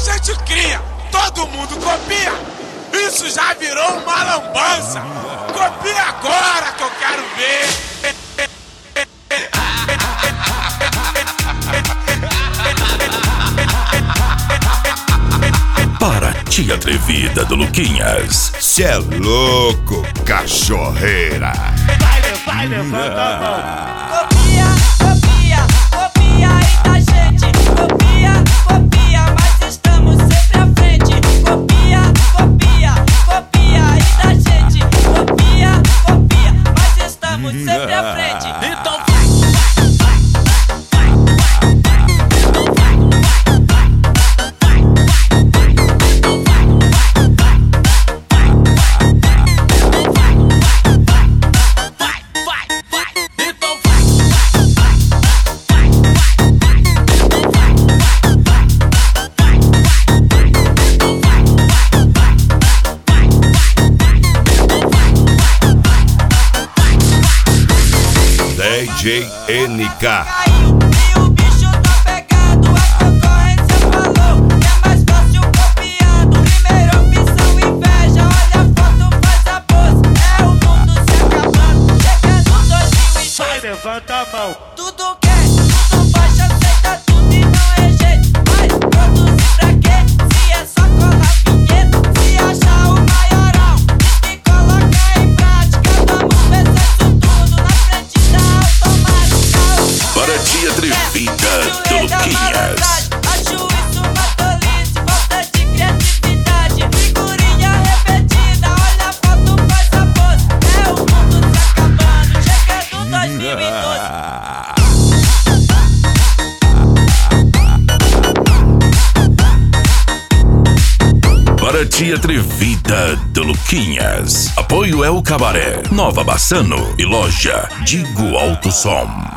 gente cria, todo mundo copia. Isso já virou uma lambança. Copia agora que eu quero ver. Paraty Atrevida do Luquinhas. Cê é louco, cachorreira. Vai, levanta a mão. Copia, copia, copia aí da gente. Copia, copia, mas estamos sempre à frente. Copia, copia, copia aí da gente. Copia, copia, mas estamos sempre à frente. Então DJ NK. caiu e o bicho tá pegado. A concorrência falou que é mais fácil copiando. Primeira opção, inveja. Olha a foto, faz a pose. É o mundo se acabando. Chegando 2002. Vai, levanta a mão. Tudo quer, tudo baixa, aceita tudo e não é jeito. Mas produzir pra quê? Se é só colar vinheta. Se achar o maiorão, diz que coloca em prática. Vamos pensar isso tudo na frente da automática. Paraty Atrevida do Luquinhas. Acho isso uma tolice, falta de criatividade. Figurinha repetida, olha a foto, faz a pose. É o mundo se acabando, chegando 2012. Paraty Atrevida do Luquinhas. Apoio El Cabaré, Nova Bassano e loja Digo Alto Som.